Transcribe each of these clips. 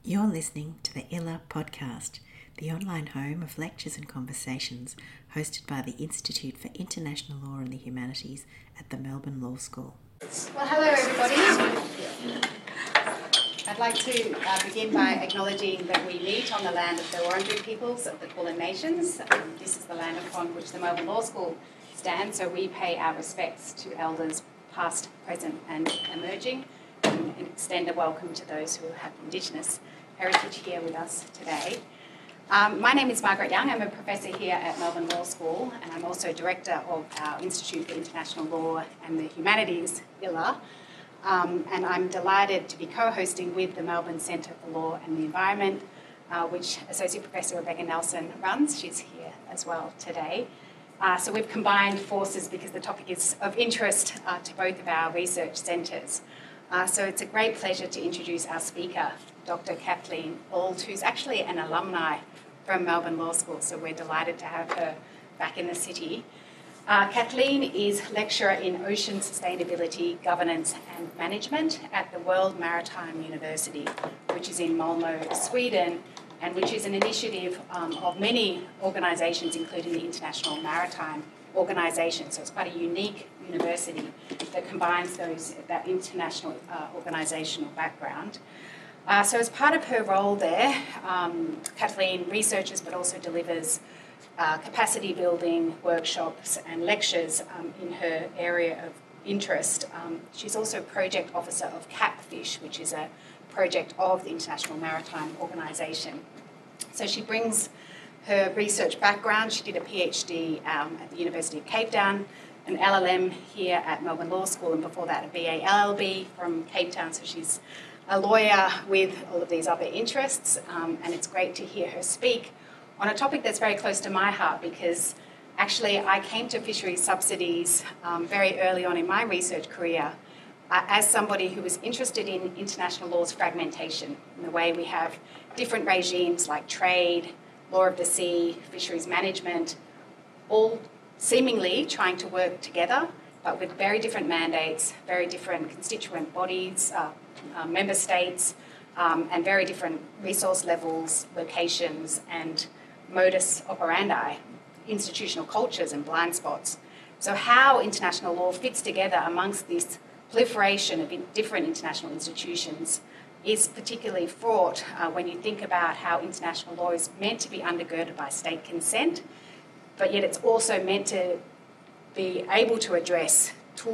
You're listening to the ILA podcast, the online home of lectures and conversations hosted by the Institute for International Law and the Humanities at the Melbourne Law School. Well, hello everybody. I'd like to begin by acknowledging that we meet on the land of the Wurundjeri peoples of the Kulin Nations. This is the land upon which the Melbourne Law School stands, so we pay our respects to elders past, present and emerging, and extend a welcome to those who have Indigenous heritage here with us today. My name is Margaret Young. I'm a professor here at Melbourne Law School, and I'm also director of our Institute for International Law and the Humanities, ILA. And I'm delighted to be co-hosting with the Melbourne Centre for Law and the Environment, which Associate Professor Rebecca Nelson runs. She's here as well today. So we've combined forces because the topic is of interest to both of our research centres. So it's a great pleasure to introduce our speaker, Dr. Kathleen Auld, who's actually an alumni from Melbourne Law School, so we're delighted to have her back in the city. Kathleen is lecturer in Ocean Sustainability, Governance and Management at the World Maritime University, which is in Malmö, Sweden, and which is an initiative of many organisations, including the International Maritime Organisation. So it's quite a unique university that combines that international organisational background. So as part of her role there, Kathleen researches but also delivers capacity building workshops and lectures in her area of interest. She's also project officer of CAPFISH, which is a project of the International Maritime Organisation. So she brings her research background. She did a PhD at the University of Cape Town, an LLM here at Melbourne Law School, and before that a BA LLB from Cape Town. So she's a lawyer with all of these other interests, and it's great to hear her speak on a topic that's very close to my heart, because actually I came to fisheries subsidies very early on in my research career as somebody who was interested in international law's fragmentation, in the way we have different regimes like trade, law of the sea, fisheries management, all seemingly trying to work together, but with very different mandates, very different constituent bodies, member states, and very different resource levels, locations, and modus operandi, institutional cultures and blind spots. So how international law fits together amongst this proliferation of different international institutions is particularly fraught when you think about how international law is meant to be undergirded by state consent, but yet it's also meant to be able to address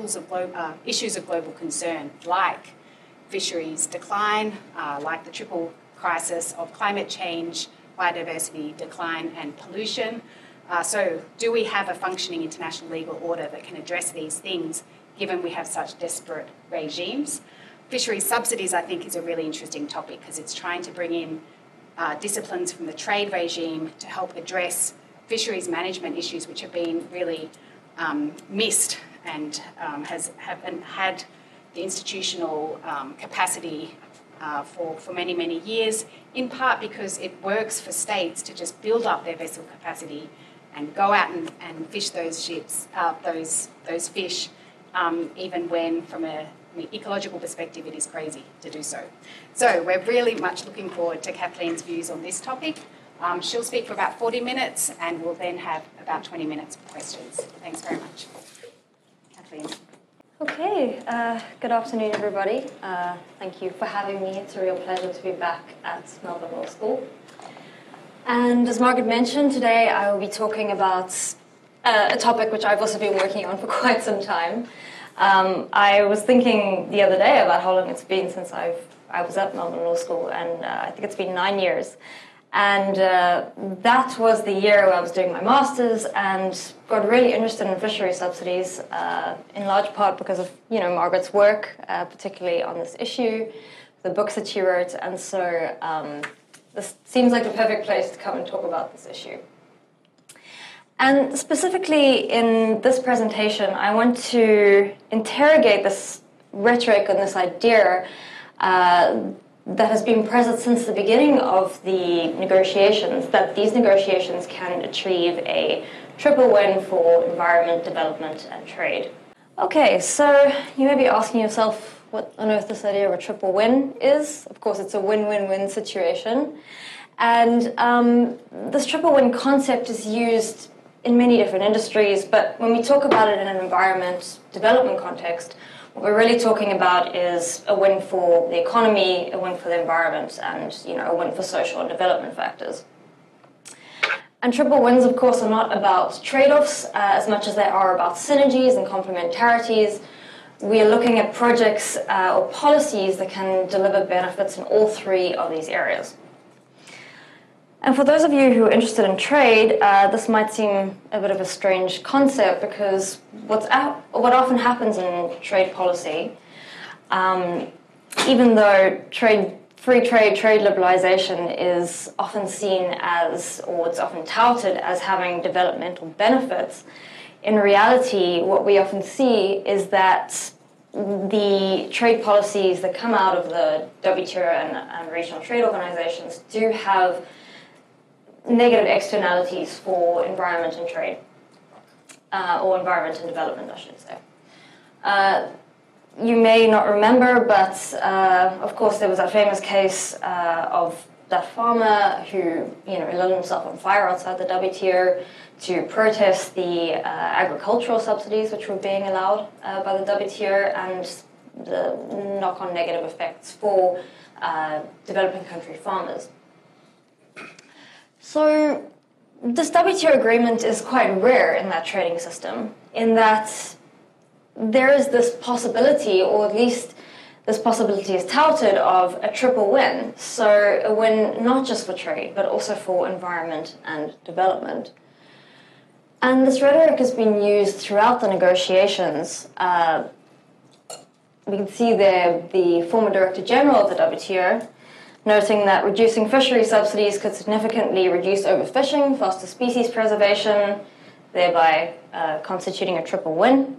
issues of global concern, like fisheries decline, like the triple crisis of climate change, biodiversity decline and pollution. So do we have a functioning international legal order that can address these things, given we have such desperate regimes? Fisheries subsidies, I think, is a really interesting topic because it's trying to bring in disciplines from the trade regime to help address fisheries management issues which have been really missed and haven't had the institutional capacity for many, many years, in part because it works for states to just build up their vessel capacity and go out and fish those ships, those fish, even when from an ecological perspective it is crazy to do so. So we're really much looking forward to Kathleen's views on this topic. She'll speak for about 40 minutes and we'll then have about 20 minutes for questions. Thanks very much. Kathleen. Okay, good afternoon everybody. Thank you for having me. It's a real pleasure to be back at Melbourne Law School. And as Margaret mentioned, today I will be talking about a topic which I've also been working on for quite some time. I was thinking the other day about how long it's been since I was at Melbourne Law School, and I think it's been 9 years. And that was the year where I was doing my master's and got really interested in fishery subsidies, in large part because of Margaret's work, particularly on this issue, the books that she wrote, and so this seems like the perfect place to come and talk about this issue. And specifically in this presentation, I want to interrogate this rhetoric and this idea that has been present since the beginning of the negotiations, that these negotiations can achieve a triple win for environment, development, and trade. Okay, so you may be asking yourself, what on earth this idea of a triple win is. Of course, it's a win-win-win situation. And this triple win concept is used in many different industries, but when we talk about it in an environment development context, what we're really talking about is a win for the economy, a win for the environment, and a win for social and development factors. And triple wins, of course, are not about trade-offs as much as they are about synergies and complementarities. We are looking at projects or policies that can deliver benefits in all three of these areas. And for those of you who are interested in trade, this might seem a bit of a strange concept because what often happens in trade policy, even though free trade liberalization is often seen as, or it's often touted as having developmental benefits, in reality, what we often see is that the trade policies that come out of the WTO and regional trade organizations do have negative externalities for environment and trade, or environment and development, I should say. You may not remember, but of course there was that famous case of that farmer who lit himself on fire outside the WTO to protest the agricultural subsidies which were being allowed by the WTO and the knock-on negative effects for developing country farmers. So this WTO agreement is quite rare in that trading system, in that there is this possibility, or at least this possibility is touted, of a triple win. So a win not just for trade, but also for environment and development. And this rhetoric has been used throughout the negotiations. We can see there the former Director General of the WTO noting that reducing fishery subsidies could significantly reduce overfishing, foster species preservation, thereby constituting a triple win.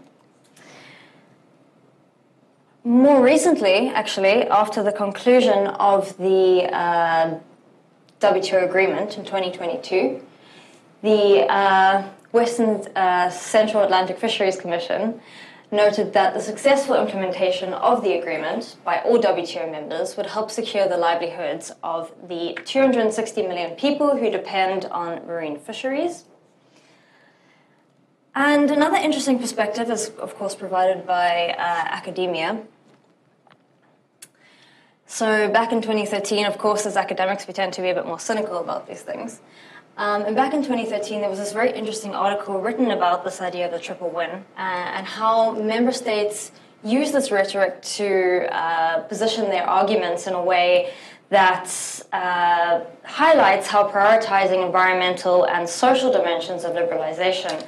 More recently, actually, after the conclusion of the WTO agreement in 2022, the Western Central Atlantic Fisheries Commission noted that the successful implementation of the agreement by all WTO members would help secure the livelihoods of the 260 million people who depend on marine fisheries. And another interesting perspective is, of course, provided by academia. So back in 2013, of course, as academics, we tend to be a bit more cynical about these things. And back in 2013, there was this very interesting article written about this idea of the triple win and how member states use this rhetoric to position their arguments in a way that highlights how prioritizing environmental and social dimensions of liberalization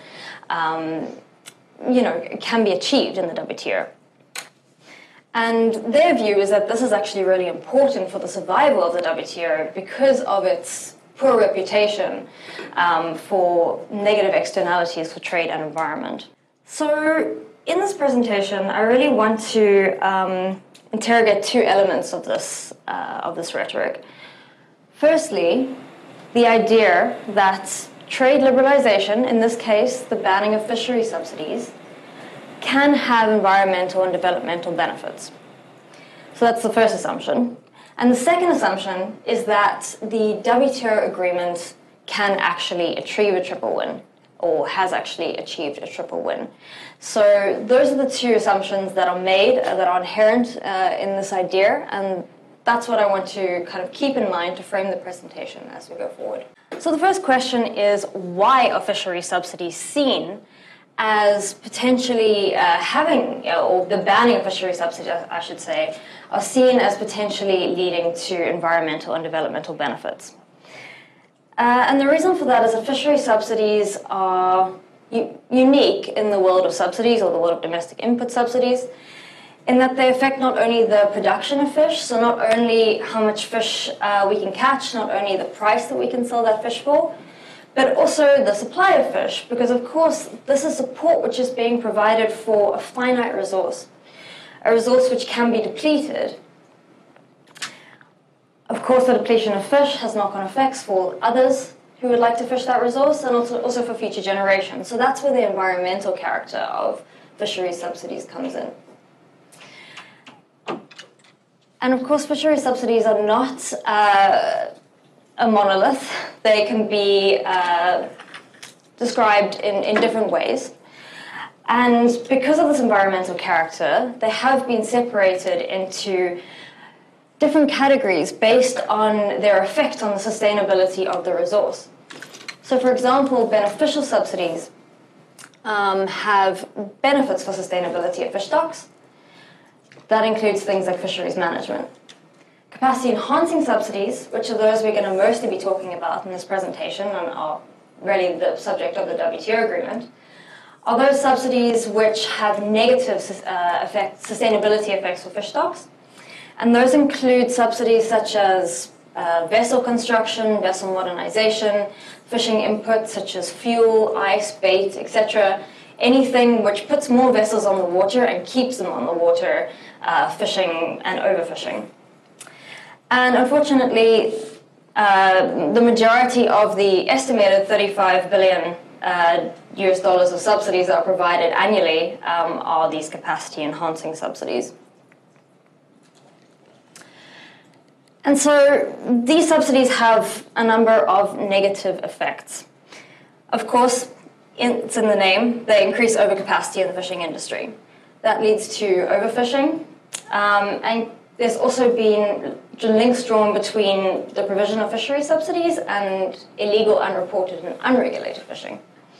can be achieved in the WTO. And their view is that this is actually really important for the survival of the WTO because of its poor reputation for negative externalities for trade and environment. So in this presentation, I really want to interrogate two elements of this rhetoric. Firstly, the idea that trade liberalization, in this case the banning of fishery subsidies, can have environmental and developmental benefits. So that's the first assumption. And the second assumption is that the WTO agreement can actually achieve a triple win, or has actually achieved a triple win. So those are the two assumptions that are made, that are inherent in this idea, and that's what I want to kind of keep in mind to frame the presentation as we go forward. So the first question is, why are fishery subsidies seen as potentially having, or the banning of fishery subsidies, I should say, are seen as potentially leading to environmental and developmental benefits. And the reason for that is that fishery subsidies are unique in the world of subsidies, or the world of domestic input subsidies, in that they affect not only the production of fish, so not only how much fish we can catch, not only the price that we can sell that fish for, but also the supply of fish, because of course this is support which is being provided for a finite resource, a resource which can be depleted. Of course, the depletion of fish has knock-on effects for others who would like to fish that resource, and also for future generations. So that's where the environmental character of fisheries subsidies comes in. And of course, fishery subsidies are not a monolith. They can be described in different ways. And because of this environmental character, they have been separated into different categories based on their effect on the sustainability of the resource. So, for example, beneficial subsidies have benefits for sustainability of fish stocks. That includes things like fisheries management. Capacity enhancing subsidies, which are those we're going to mostly be talking about in this presentation and are really the subject of the WTO agreement, are those subsidies which have negative sustainability effects for fish stocks. And those include subsidies such as vessel construction, vessel modernization, fishing inputs such as fuel, ice, bait, etc. Anything which puts more vessels on the water and keeps them on the water, fishing and overfishing. And unfortunately, the majority of the estimated $35 billion US dollars of subsidies that are provided annually are these capacity enhancing subsidies. And so these subsidies have a number of negative effects. Of course, it's in the name, they increase overcapacity in the fishing industry. That leads to overfishing, and there's also been links drawn between the provision of fishery subsidies and illegal, unreported, and unregulated fishing.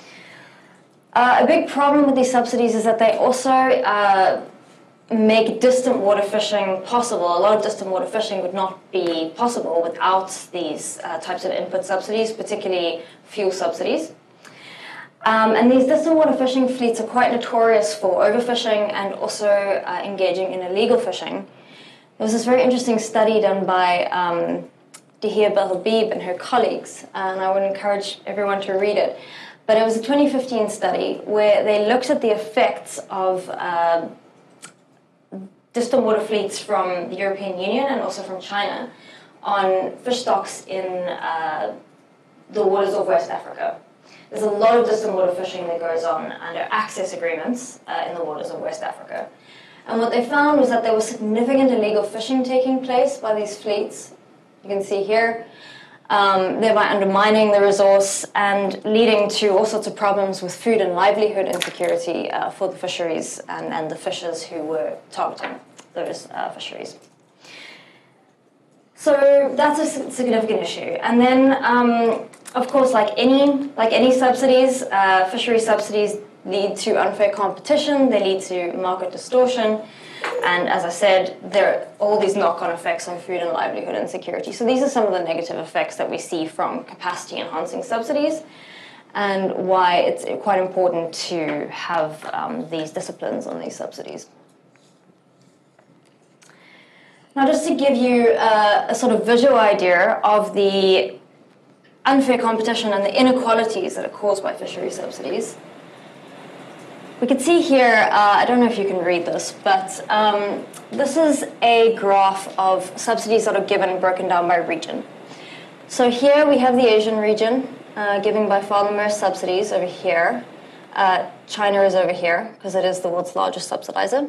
A big problem with these subsidies is that they also make distant water fishing possible. A lot of distant water fishing would not be possible without these types of input subsidies, particularly fuel subsidies. And these distant water fishing fleets are quite notorious for overfishing and also engaging in illegal fishing. There was this very interesting study done by Dihia Belhabib and her colleagues, and I would encourage everyone to read it. But it was a 2015 study where they looked at the effects of distant water fleets from the European Union and also from China on fish stocks in the waters of West Africa. There's a lot of distant water fishing that goes on under access agreements in the waters of West Africa. And what they found was that there was significant illegal fishing taking place by these fleets. You can see here, thereby undermining the resource and leading to all sorts of problems with food and livelihood insecurity for the fisheries and the fishers who were targeting those fisheries. So that's a significant issue. And then, of course, like any subsidies, fishery subsidies lead to unfair competition, they lead to market distortion, and as I said, there are all these knock-on effects on food and livelihood insecurity. So these are some of the negative effects that we see from capacity enhancing subsidies and why it's quite important to have these disciplines on these subsidies. Now, just to give you a sort of visual idea of the unfair competition and the inequalities that are caused by fishery subsidies, we can see here, I don't know if you can read this, but this is a graph of subsidies that are given and broken down by region. So here we have the Asian region, given by far the most subsidies over here. China is over here, because it is the world's largest subsidizer.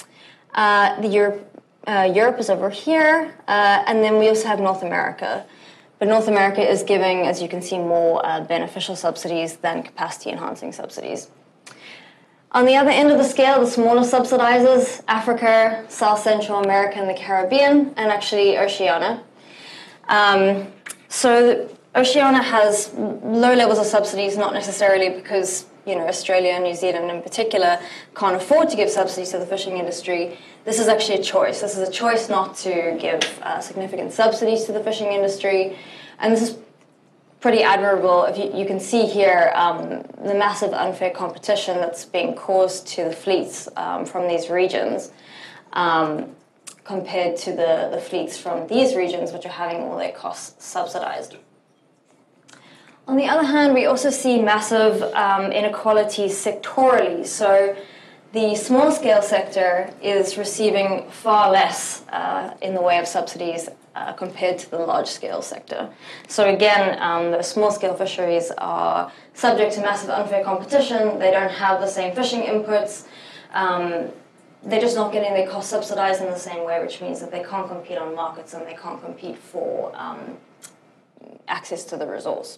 Europe is over here, and then we also have North America. But North America is giving, as you can see, more beneficial subsidies than capacity-enhancing subsidies. On the other end of the scale, the smaller subsidizers, Africa, South Central America, and the Caribbean, and actually Oceania. So Oceania has low levels of subsidies, not necessarily because Australia and New Zealand in particular can't afford to give subsidies to the fishing industry. This is actually a choice. This is a choice not to give significant subsidies to the fishing industry, and this is pretty admirable. If you can see here the massive unfair competition that's being caused to the fleets from these regions compared to the fleets from these regions, which are having all their costs subsidized. On the other hand, we also see massive inequalities sectorally. So the small-scale sector is receiving far less in the way of subsidies compared to the large-scale sector. So again, the small-scale fisheries are subject to massive unfair competition. They don't have the same fishing inputs. they're just not getting their costs subsidized in the same way, which means that they can't compete on markets and they can't compete for access to the resource.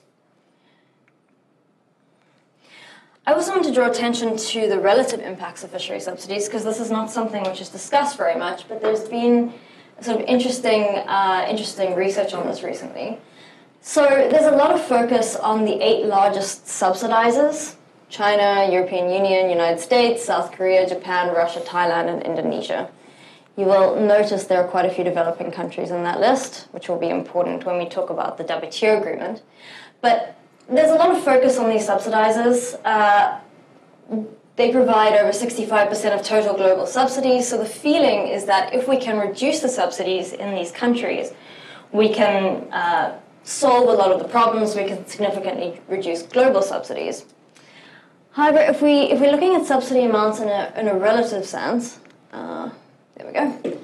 I also want to draw attention to the relative impacts of fishery subsidies, because this is not something which is discussed very much, but there's been sort of interesting research on this recently. So there's a lot of focus on the 8 largest subsidizers: China, European Union, United States, South Korea, Japan, Russia, Thailand, and Indonesia. You will notice there are quite a few developing countries in that list, which will be important when we talk about the WTO agreement. But there's a lot of focus on these subsidizers. They provide over 65% of total global subsidies, so the feeling is that if we can reduce the subsidies in these countries, we can solve a lot of the problems, we can significantly reduce global subsidies. However, if we're looking at subsidy amounts in a relative sense, there we go.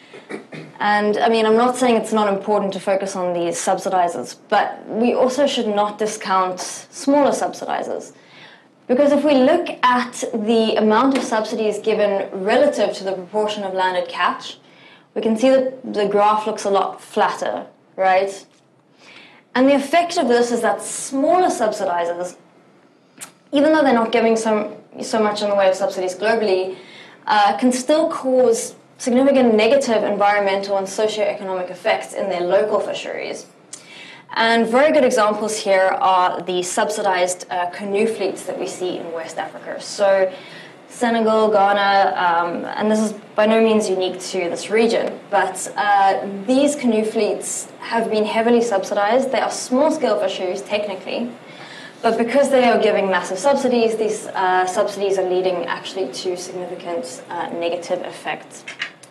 And I mean, I'm not saying it's not important to focus on these subsidizers, but we also should not discount smaller subsidizers. Because if we look at the amount of subsidies given relative to the proportion of landed catch, we can see that the graph looks a lot flatter, right? And the effect of this is that smaller subsidizers, even though they're not giving so much in the way of subsidies globally, can still cause significant negative environmental and socio-economic effects in their local fisheries. And very good examples here are the subsidized canoe fleets that we see in West Africa. So Senegal, Ghana, and this is by no means unique to this region, but these canoe fleets have been heavily subsidized. They are small-scale fisheries technically, but because they are giving massive subsidies, these subsidies are leading actually to significant negative effects.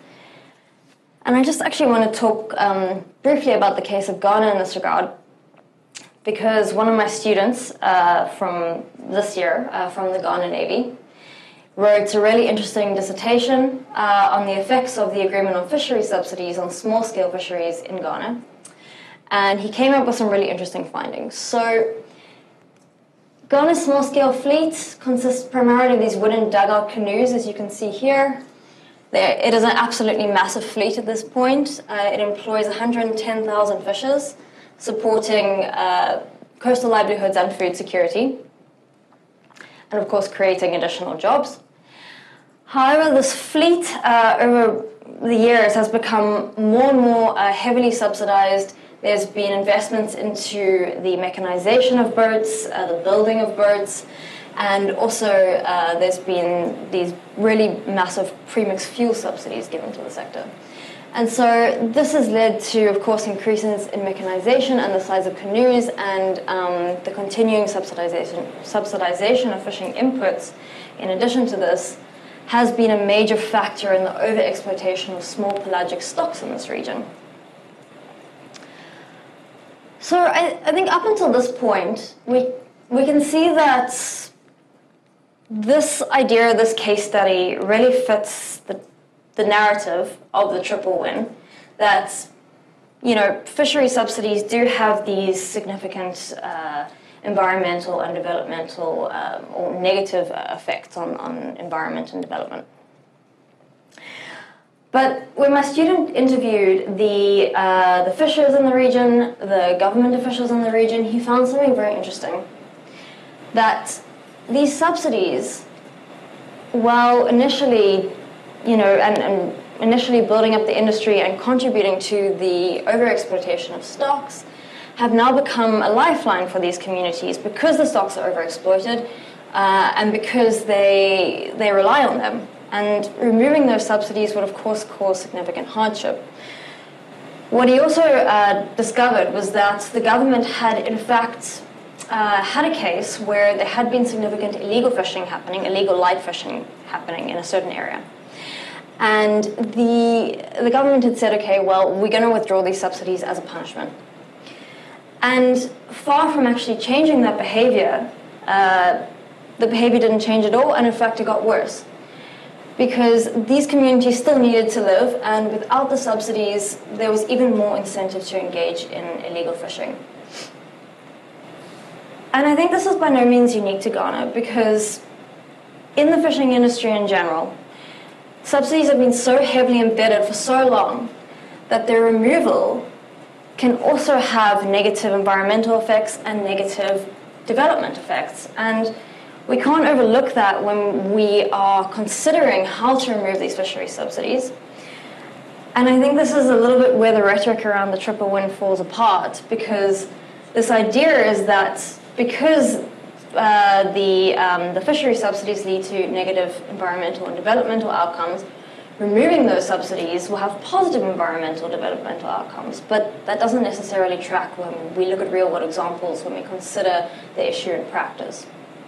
And I just actually want to talk briefly about the case of Ghana in this regard, because one of my students from this year, from the Ghana Navy, wrote a really interesting dissertation on the effects of the Agreement on Fisheries Subsidies on small-scale fisheries in Ghana. And he came up with some really interesting findings. So Ghana's small-scale fleet consists primarily of these wooden dugout canoes, as you can see here. It is an absolutely massive fleet at this point. It employs 110,000 fishers, supporting coastal livelihoods and food security, and of course creating additional jobs. However, this fleet over the years has become more and more heavily subsidized. There's been investments into the mechanization of boats, the building of boats, and also there's been these really massive premixed fuel subsidies given to the sector. And so this has led to, of course, increases in mechanization and the size of canoes, and the continuing subsidization of fishing inputs, in addition to this, has been a major factor in the overexploitation of small pelagic stocks in this region. So I think up until this point, we can see that this idea, this case study, really fits the narrative of the triple win, that, you know, fishery subsidies do have these significant environmental and developmental or negative effects on environment and development. But when my student interviewed the fishers in the region, the government officials in the region, he found something very interesting, that these subsidies, while initially, you know, and initially building up the industry and contributing to the overexploitation of stocks, have now become a lifeline for these communities because the stocks are overexploited and because they rely on them. And removing those subsidies would, of course, cause significant hardship. What he also discovered was that the government had, in fact, had a case where there had been significant illegal fishing happening, illegal light fishing happening in a certain area. And the government had said, okay, well, we're going to withdraw these subsidies as a punishment. And far from actually changing that behavior, the behavior didn't change at all, and in fact it got worse. Because these communities still needed to live, and without the subsidies, there was even more incentive to engage in illegal fishing. And I think this is by no means unique to Ghana, because in the fishing industry in general, subsidies have been so heavily embedded for so long that their removal can also have negative environmental effects and negative development effects. And we can't overlook that when we are considering how to remove these fisheries subsidies. And I think this is a little bit where the rhetoric around the triple win falls apart, because this idea is that because the fisheries subsidies lead to negative environmental and developmental outcomes, removing those subsidies will have positive environmental developmental outcomes. But that doesn't necessarily track when we look at real-world examples, when we consider the issue in practice.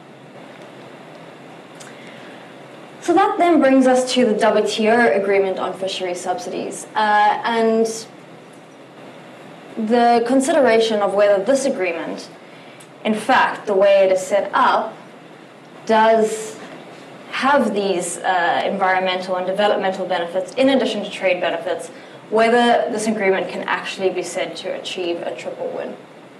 So that then brings us to the WTO agreement on fisheries subsidies. And the consideration of whether this agreement, in fact, the way it is set up, does have these environmental and developmental benefits in addition to trade benefits, whether this agreement can actually be said to achieve a triple win.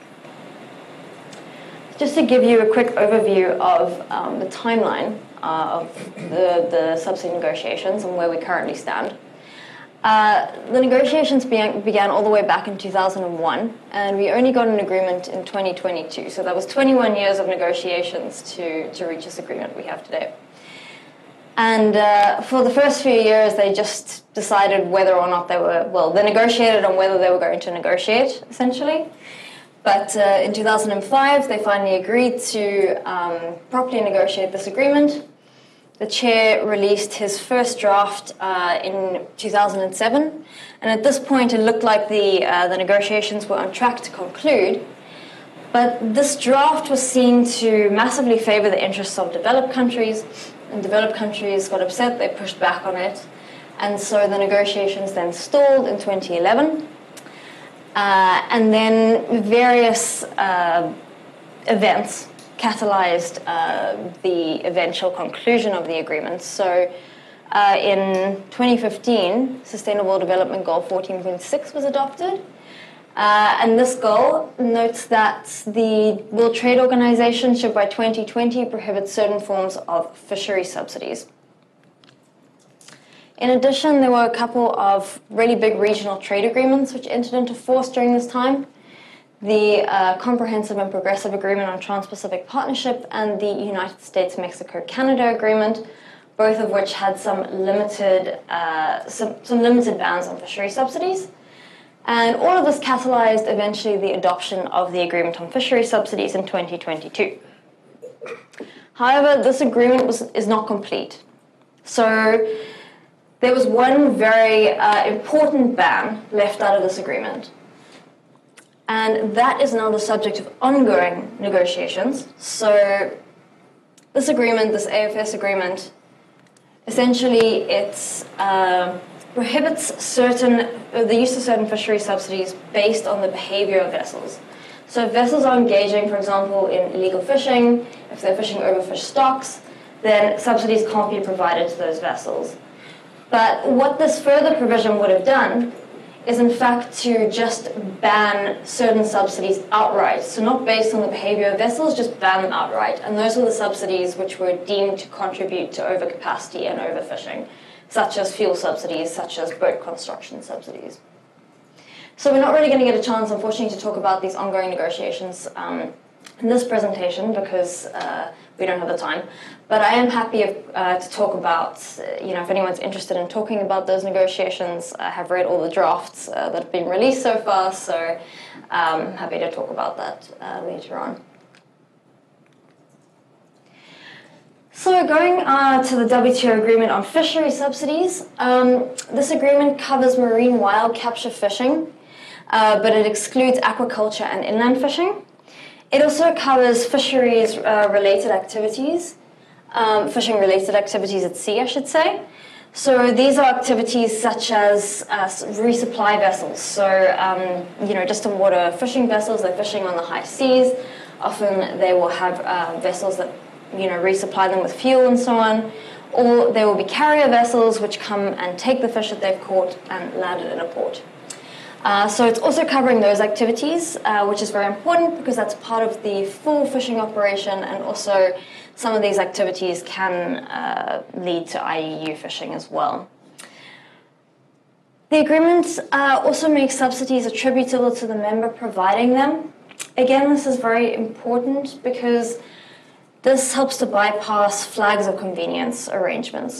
Just to give you a quick overview of the timeline of the subsidy negotiations and where we currently stand. The negotiations began all the way back in 2001, and we only got an agreement in 2022. So that was 21 years of negotiations to reach this agreement we have today. And for the first few years, they just decided whether or not they negotiated on whether they were going to negotiate, essentially. But in 2005, they finally agreed to properly negotiate this agreement. The chair released his first draft in 2007, and at this point it looked like the negotiations were on track to conclude. But this draft was seen to massively favour the interests of developed countries, and developed countries got upset, they pushed back on it, and so the negotiations then stalled in 2011. And then various events catalyzed the eventual conclusion of the agreement. So in 2015, Sustainable Development Goal 14.6 was adopted. And this goal notes that the World Trade Organization should by 2020 prohibit certain forms of fishery subsidies. In addition, there were a couple of really big regional trade agreements which entered into force during this time. The Comprehensive and Progressive Agreement on Trans-Pacific Partnership and the United States-Mexico-Canada Agreement, both of which had some limited bans on fishery subsidies. And all of this catalyzed eventually the adoption of the Agreement on Fishery Subsidies in 2022. However, this agreement is not complete. So there was one very important ban left out of this agreement. And that is now the subject of ongoing negotiations. So this agreement, this AFS agreement, essentially it prohibits the use of certain fishery subsidies based on the behavior of vessels. So if vessels are engaging, for example, in illegal fishing, if they're fishing overfished stocks, then subsidies can't be provided to those vessels. But what this further provision would have done is in fact to just ban certain subsidies outright. So not based on the behavior of vessels, just ban them outright. And those were the subsidies which were deemed to contribute to overcapacity and overfishing, such as fuel subsidies, such as boat construction subsidies. So we're not really going to get a chance, unfortunately, to talk about these ongoing negotiations in this presentation because we don't have the time. But I am happy to talk about, if anyone's interested in talking about those negotiations, I have read all the drafts that have been released so far, so I'm happy to talk about that later on. So going to the WTO agreement on fishery subsidies, this agreement covers marine wild capture fishing, but it excludes aquaculture and inland fishing. It also covers fisheries-related activities, fishing-related activities at sea, I should say. So these are activities such as resupply vessels. So, distant water fishing vessels, they're fishing on the high seas. Often they will have vessels that, resupply them with fuel and so on. Or there will be carrier vessels which come and take the fish that they've caught and land it in a port. So it's also covering those activities, which is very important because that's part of the full fishing operation and also some of these activities can lead to IUU fishing as well. The agreement also makes subsidies attributable to the member providing them. Again, this is very important because this helps to bypass flags of convenience arrangements.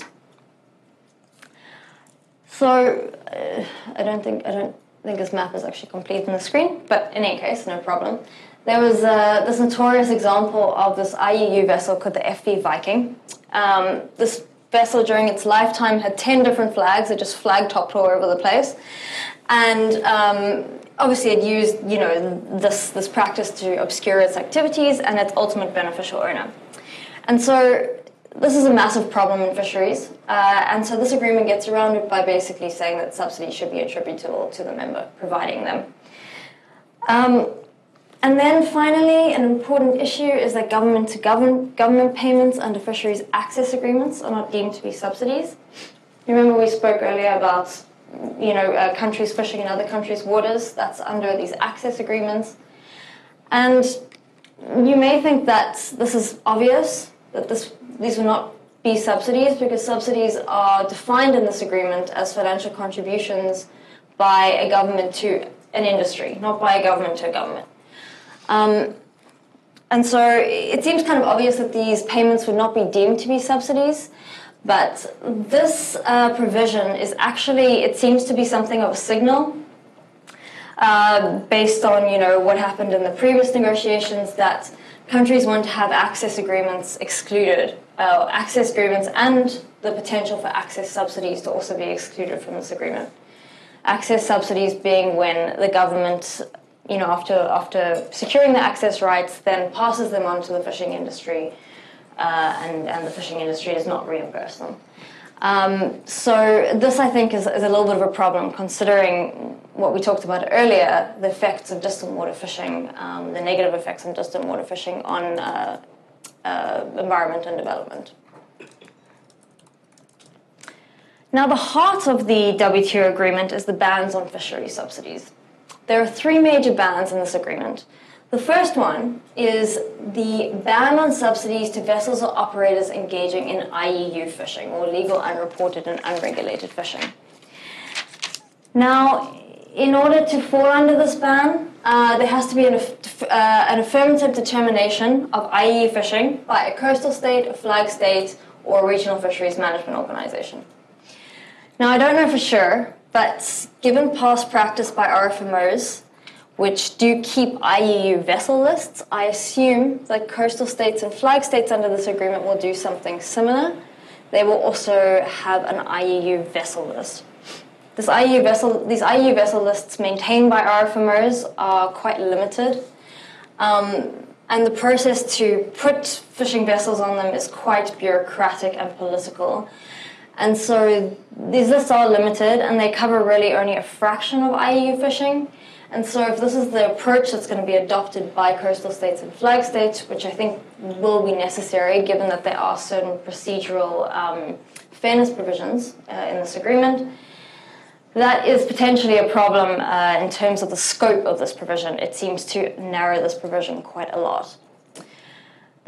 So, I don't think this map is actually complete on the screen, but in any case, no problem. There was this notorious example of this IUU vessel called the FV Viking. This vessel during its lifetime had 10 different flags. It just flag topped all over the place. And obviously it used, this practice to obscure its activities and its ultimate beneficial owner. And so this is a massive problem in fisheries. And so this agreement gets around it by basically saying that subsidies should be attributable to the member providing them. And then finally, an important issue is that government payments under fisheries access agreements are not deemed to be subsidies. Remember we spoke earlier about, countries fishing in other countries' waters. That's under these access agreements. And you may think that this is obvious, that these will not be subsidies, because subsidies are defined in this agreement as financial contributions by a government to an industry, not by a government to a government. And so it seems kind of obvious that these payments would not be deemed to be subsidies, but this provision is actually, it seems to be something of a signal based on, what happened in the previous negotiations, that countries want to have access agreements excluded, access agreements and the potential for access subsidies to also be excluded from this agreement. Access subsidies being when the government, after securing the access rights, then passes them on to the fishing industry, and the fishing industry does not reimburse them. So this, I think, is a little bit of a problem, considering what we talked about earlier, the effects of distant water fishing, the negative effects of distant water fishing on environment and development. Now, the heart of the WTO agreement is the bans on fishery subsidies. There are three major bans in this agreement. The first one is the ban on subsidies to vessels or operators engaging in IUU fishing, or legal, unreported, and unregulated fishing. Now, in order to fall under this ban, there has to be an affirmative determination of IUU fishing by a coastal state, a flag state, or a regional fisheries management organization. Now, I don't know for sure, but given past practice by RFMOs, which do keep IUU vessel lists, I assume that coastal states and flag states under this agreement will do something similar. They will also have an IUU vessel list. These IUU vessel lists maintained by RFMOs are quite limited, and the process to put fishing vessels on them is quite bureaucratic and political. And so these lists are limited, and they cover really only a fraction of IUU fishing. And so if this is the approach that's going to be adopted by coastal states and flag states, which I think will be necessary given that there are certain procedural fairness provisions in this agreement, that is potentially a problem in terms of the scope of this provision. It seems to narrow this provision quite a lot. The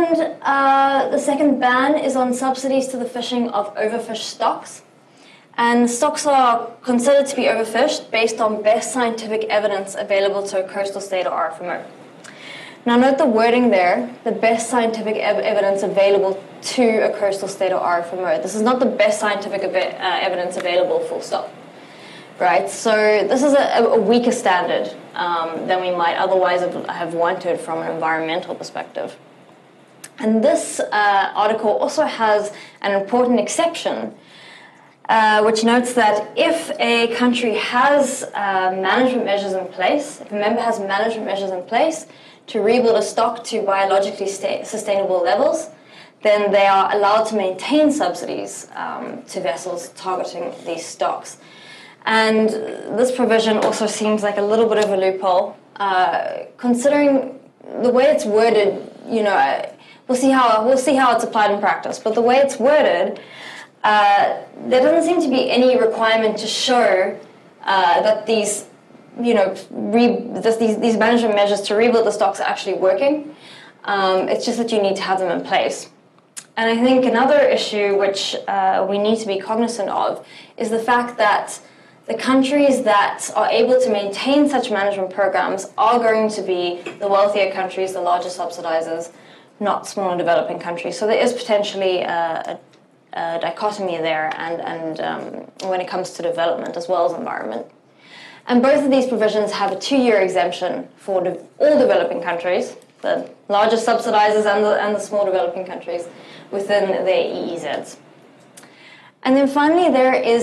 second ban is on subsidies to the fishing of overfished stocks. And stocks are considered to be overfished based on best scientific evidence available to a coastal state or RFMO. Now note the wording there, the best scientific evidence available to a coastal state or RFMO. This is not the best scientific evidence available, full stop. Right, so this is a weaker standard than we might otherwise have wanted from an environmental perspective. And this article also has an important exception, which notes that if a country has management measures in place, if a member has management measures in place to rebuild a stock to biologically sustainable levels, then they are allowed to maintain subsidies to vessels targeting these stocks. And this provision also seems like a little bit of a loophole, considering the way it's worded. We'll see how it's applied in practice. But the way it's worded, there doesn't seem to be any requirement to show that these management measures to rebuild the stocks are actually working. It's just that you need to have them in place. And I think another issue which we need to be cognizant of is the fact that the countries that are able to maintain such management programs are going to be the wealthier countries, the larger subsidizers, not smaller developing countries. So there is potentially a dichotomy there, and when it comes to development as well as environment. And both of these provisions have a 2-year exemption for all developing countries, the larger subsidizers and the small developing countries within their EEZs. And then finally, there is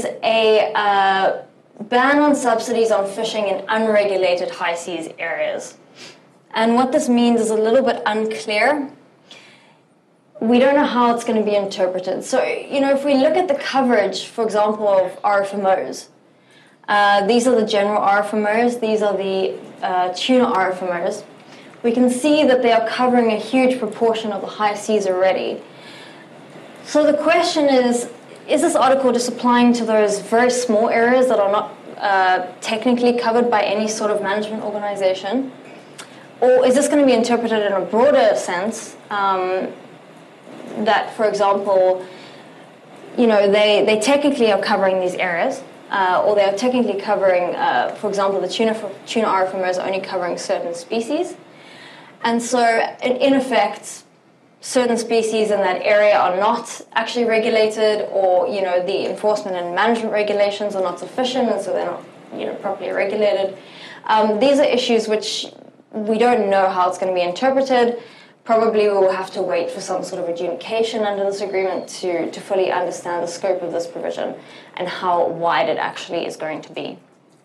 a ban on subsidies on fishing in unregulated high seas areas. And what this means is a little bit unclear. We don't know how it's going to be interpreted. So, if we look at the coverage, for example, of RFMOs, these are the general RFMOs, these are the tuna RFMOs, we can see that they are covering a huge proportion of the high seas already. So the question is this article just applying to those very small areas that are not technically covered by any sort of management organization? Or is this going to be interpreted in a broader sense that, for example, they technically are covering these areas, or they are technically covering, for example, the tuna RFMOs are only covering certain species. And so, in effect, certain species in that area are not actually regulated, or the enforcement and management regulations are not sufficient, and so they're not properly regulated. These are issues which we don't know how it's going to be interpreted. Probably we will have to wait for some sort of adjudication under this agreement to fully understand the scope of this provision and how wide it actually is going to be.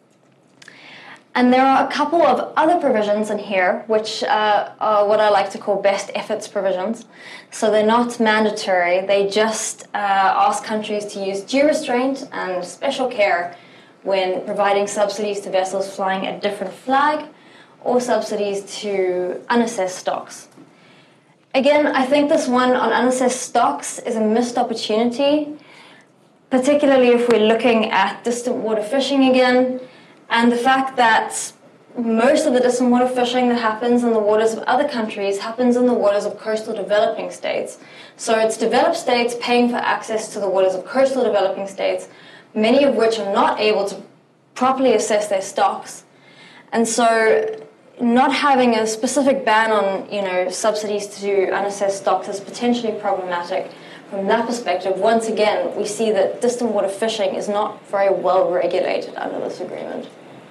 And there are a couple of other provisions in here which are what I like to call best efforts provisions. So they're not mandatory, they just ask countries to use due restraint and special care when providing subsidies to vessels flying a different flag or subsidies to unassessed stocks. Again, I think this one on unassessed stocks is a missed opportunity, particularly if we're looking at distant water fishing again. And the fact that most of the distant water fishing that happens in the waters of other countries happens in the waters of coastal developing states. So it's developed states paying for access to the waters of coastal developing states, many of which are not able to properly assess their stocks. And so not having a specific ban on, subsidies to unassessed stocks is potentially problematic. From that perspective, once again, we see that distant water fishing is not very well regulated under this agreement.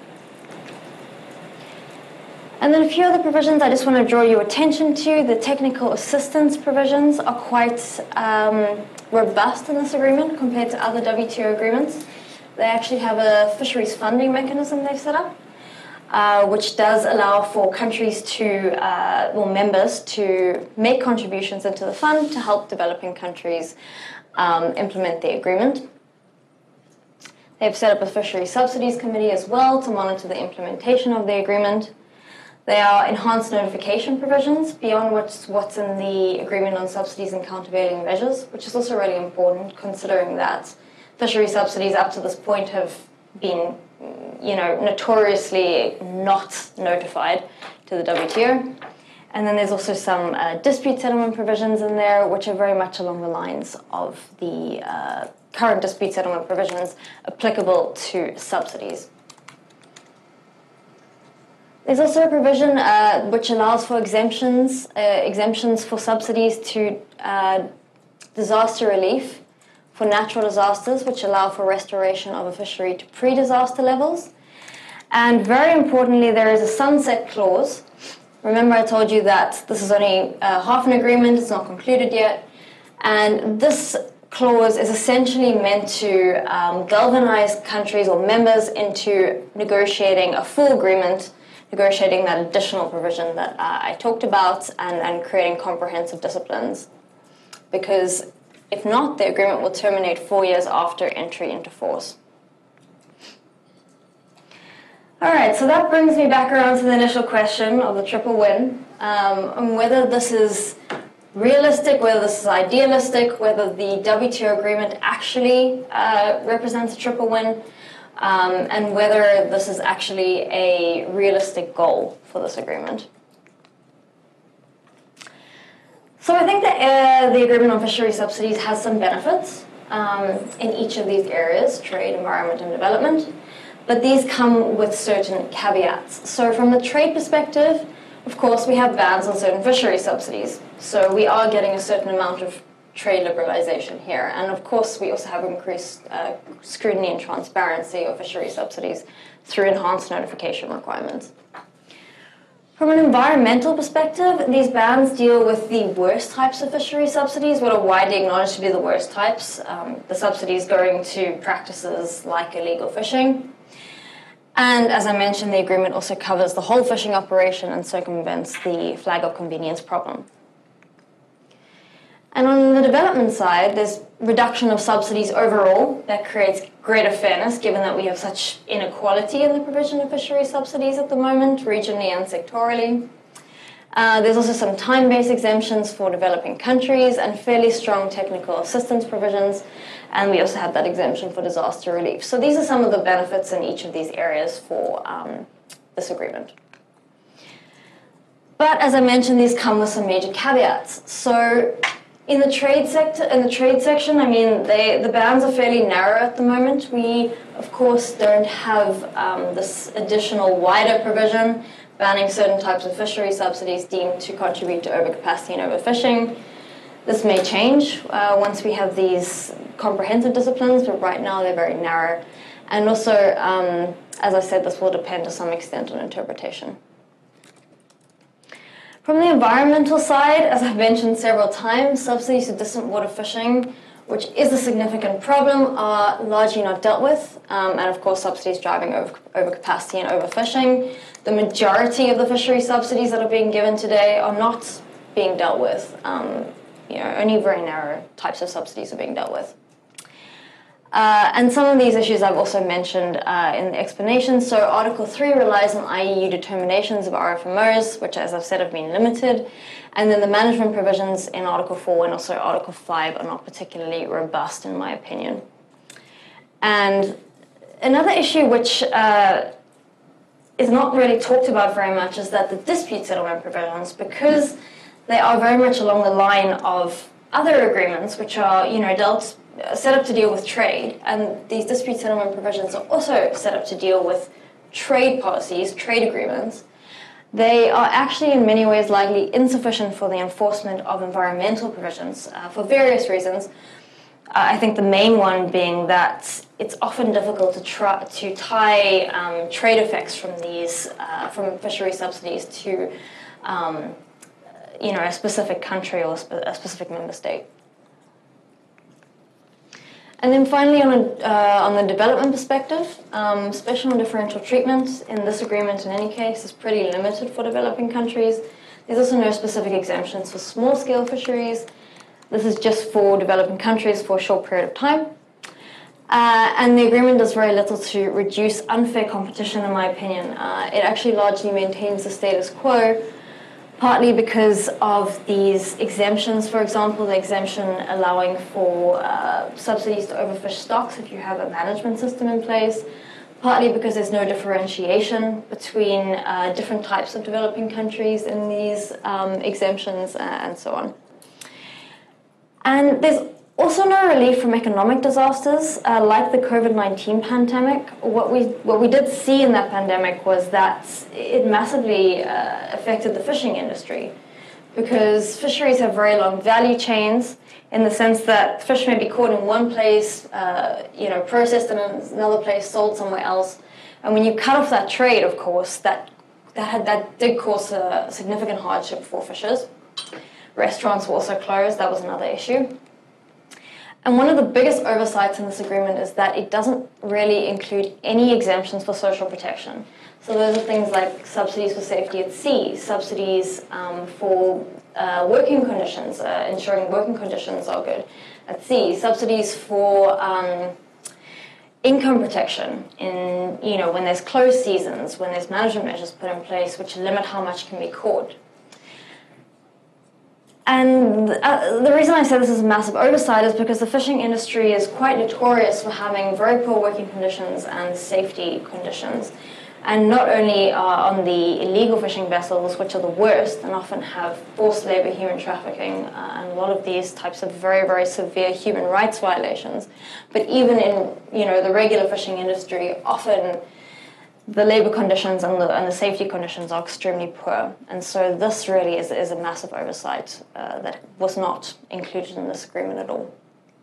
And then a few other provisions I just want to draw your attention to. The technical assistance provisions are quite robust in this agreement compared to other WTO agreements. They actually have a fisheries funding mechanism they've set up, which does allow for countries members to make contributions into the fund to help developing countries implement the agreement. They've set up a fisheries subsidies committee as well to monitor the implementation of the agreement. There are enhanced notification provisions beyond what's in the agreement on subsidies and countervailing measures, which is also really important considering that fishery subsidies up to this point have been notoriously not notified to the WTO. And then there's also some dispute settlement provisions in there, which are very much along the lines of the current dispute settlement provisions applicable to subsidies. There's also a provision which allows for exemptions for subsidies to disaster relief for natural disasters, which allow for restoration of a fishery to pre-disaster levels. And very importantly, there is a sunset clause. Remember I told you that this is only half an agreement, it's not concluded yet. And this clause is essentially meant to galvanize countries or members into negotiating a full agreement, negotiating that additional provision that I talked about, and creating comprehensive disciplines. Because if not, the agreement will terminate 4 years after entry into force. All right, so that brings me back around to the initial question of the triple win, and whether this is realistic, whether this is idealistic, whether the WTO agreement actually represents a triple win, and whether this is actually a realistic goal for this agreement. So I think that the agreement on fishery subsidies has some benefits in each of these areas, trade, environment and development, but these come with certain caveats. So from the trade perspective, of course, we have bans on certain fishery subsidies. So we are getting a certain amount of trade liberalisation here. And of course, we also have increased scrutiny and transparency of fishery subsidies through enhanced notification requirements. From an environmental perspective, these bans deal with the worst types of fishery subsidies, what are widely acknowledged to be the worst types. The subsidies going to practices like illegal fishing. And as I mentioned, the agreement also covers the whole fishing operation and circumvents the flag of convenience problem. And on the development side, there's reduction of subsidies overall that creates greater fairness, given that we have such inequality in the provision of fishery subsidies at the moment, regionally and sectorally. There's also some time-based exemptions for developing countries and fairly strong technical assistance provisions, and we also have that exemption for disaster relief. So these are some of the benefits in each of these areas for this agreement. But as I mentioned, these come with some major caveats. So in the trade section, I mean, the bans are fairly narrow at the moment. We, of course, don't have this additional wider provision banning certain types of fishery subsidies deemed to contribute to overcapacity and overfishing. This may change once we have these comprehensive disciplines, but right now they're very narrow. And also, as I said, this will depend to some extent on interpretation. From the environmental side, as I've mentioned several times, subsidies to distant water fishing, which is a significant problem, are largely not dealt with. And of course, subsidies driving overcapacity and overfishing. The majority of the fishery subsidies that are being given today are not being dealt with. Only very narrow types of subsidies are being dealt with. And some of these issues I've also mentioned in the explanation. So Article 3 relies on IUU determinations of RFMOs, which, as I've said, have been limited. And then the management provisions in Article 4 and also Article 5 are not particularly robust, in my opinion. And another issue which is not really talked about very much is that the dispute settlement provisions, because they are very much along the line of other agreements which are, set up to deal with trade, and these dispute settlement provisions are also set up to deal with trade policies, trade agreements. They are actually in many ways likely insufficient for the enforcement of environmental provisions for various reasons. I think the main one being that it's often difficult to tie trade effects from these from fishery subsidies to a specific country or a specific member state. And then finally, on the development perspective, special and differential treatment in this agreement, in any case, is pretty limited for developing countries. There's also no specific exemptions for small-scale fisheries. This is just for developing countries for a short period of time. And the agreement does very little to reduce unfair competition, in my opinion. It actually largely maintains the status quo, partly because of these exemptions. For example, the exemption allowing for subsidies to overfish stocks if you have a management system in place, partly because there's no differentiation between different types of developing countries in these exemptions, and so on. And there's also no relief from economic disasters like the COVID-19 pandemic. What we did see in that pandemic was that it massively affected the fishing industry, because fisheries have very long value chains in the sense that fish may be caught in one place, processed in another place, sold somewhere else. And when you cut off that trade, of course, that did cause a significant hardship for fishers. Restaurants were also closed. That was another issue. And one of the biggest oversights in this agreement is that it doesn't really include any exemptions for social protection. So those are things like subsidies for safety at sea, subsidies for working conditions, ensuring working conditions are good at sea, subsidies for income protection in, when there's closed seasons, when there's management measures put in place which limit how much can be caught. And the reason I say this is a massive oversight is because the fishing industry is quite notorious for having very poor working conditions and safety conditions. And not only on the illegal fishing vessels, which are the worst and often have forced labour, human trafficking, and a lot of these types of very, very severe human rights violations, but even in the regular fishing industry, often the labour conditions and the safety conditions are extremely poor. And so this really is a massive oversight that was not included in this agreement at all.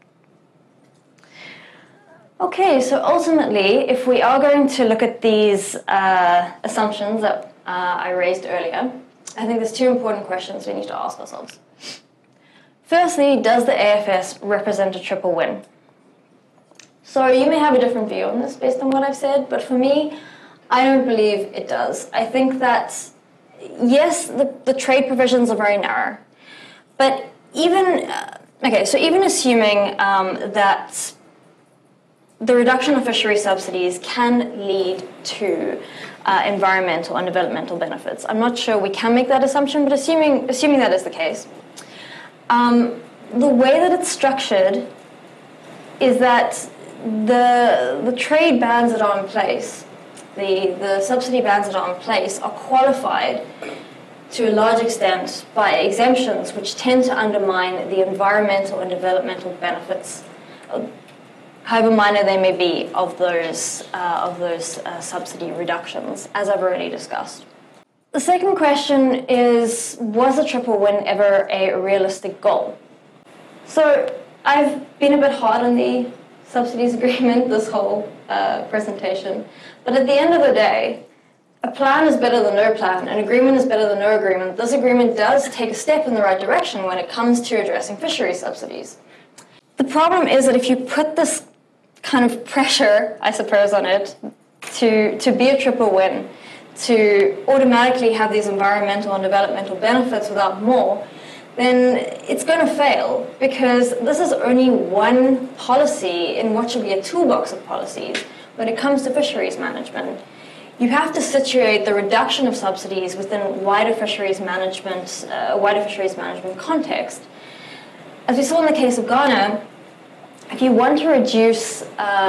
Okay, so ultimately, if we are going to look at these assumptions that I raised earlier, I think there's two important questions we need to ask ourselves. Firstly, does the AFS represent a triple win? So you may have a different view on this based on what I've said, but for me, I don't believe it does. I think that, yes, the trade provisions are very narrow, but even assuming that the reduction of fishery subsidies can lead to environmental and developmental benefits. I'm not sure we can make that assumption, but assuming that is the case, the way that it's structured is that the trade bans that are in place, the subsidy bans that are in place, are qualified to a large extent by exemptions which tend to undermine the environmental and developmental benefits, however minor they may be, of those subsidy reductions, as I've already discussed. The second question is, was a triple win ever a realistic goal? So I've been a bit hard on the subsidies agreement this whole presentation, but at the end of the day, a plan is better than no plan, an agreement is better than no agreement. This agreement does take a step in the right direction when it comes to addressing fishery subsidies. The problem is that if you put this kind of pressure, I suppose, on it to be a triple win, to automatically have these environmental and developmental benefits without more, then it's going to fail, because this is only one policy in what should be a toolbox of policies when it comes to fisheries management. You have to situate the reduction of subsidies within wider fisheries management context. As we saw in the case of Ghana, if you want to reduce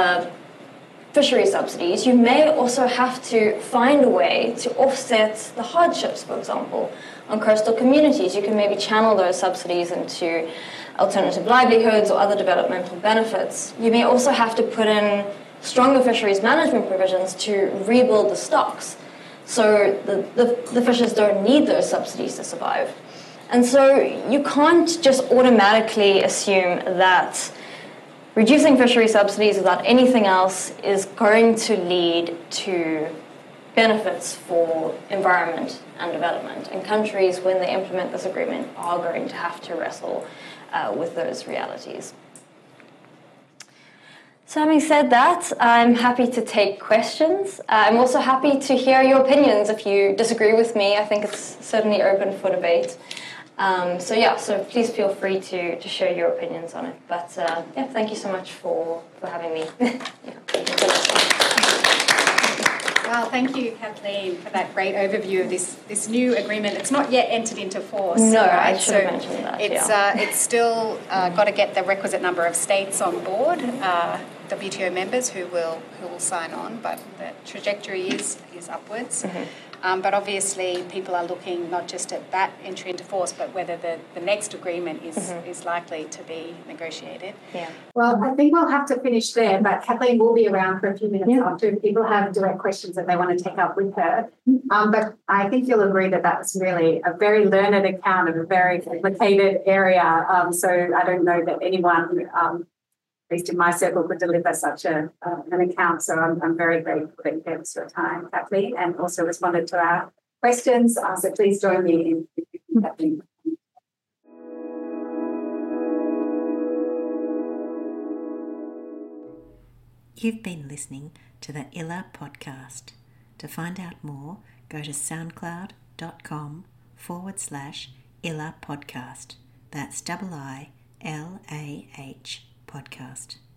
fishery subsidies, you may also have to find a way to offset the hardships, for example, on coastal communities. You can maybe channel those subsidies into alternative livelihoods or other developmental benefits. You may also have to put in stronger fisheries management provisions to rebuild the stocks, so the fishers don't need those subsidies to survive. And so you can't just automatically assume that reducing fishery subsidies without anything else is going to lead to benefits for environment and development. And countries, when they implement this agreement, are going to have to wrestle with those realities. So having said that, I'm happy to take questions. I'm also happy to hear your opinions if you disagree with me. I think it's certainly open for debate. So please feel free to share your opinions on it. But thank you so much for having me. Well, thank you, Kathleen, for that great overview of this new agreement. It's not yet entered into force. No, right? I should have mentioned that. It's still got to get the requisite number of states on board, WTO members who will sign on, but the trajectory is upwards. Mm-hmm. But obviously, people are looking not just at that entry into force, but whether the next agreement is likely to be negotiated. Yeah. Well, I think we'll have to finish there, but Kathleen will be around for a few minutes after if people have direct questions that they want to take up with her. But I think you'll agree that that's really a very learned account of a very complicated area. So I don't know that anyone, at least in my circle, could deliver such an account. So I'm very grateful that you gave us your time, Kathleen, and also responded to our questions. So please join me in Kathleen. You've been listening to the ILA podcast. To find out more, go to soundcloud.com/ILA podcast. That's IILAH podcast.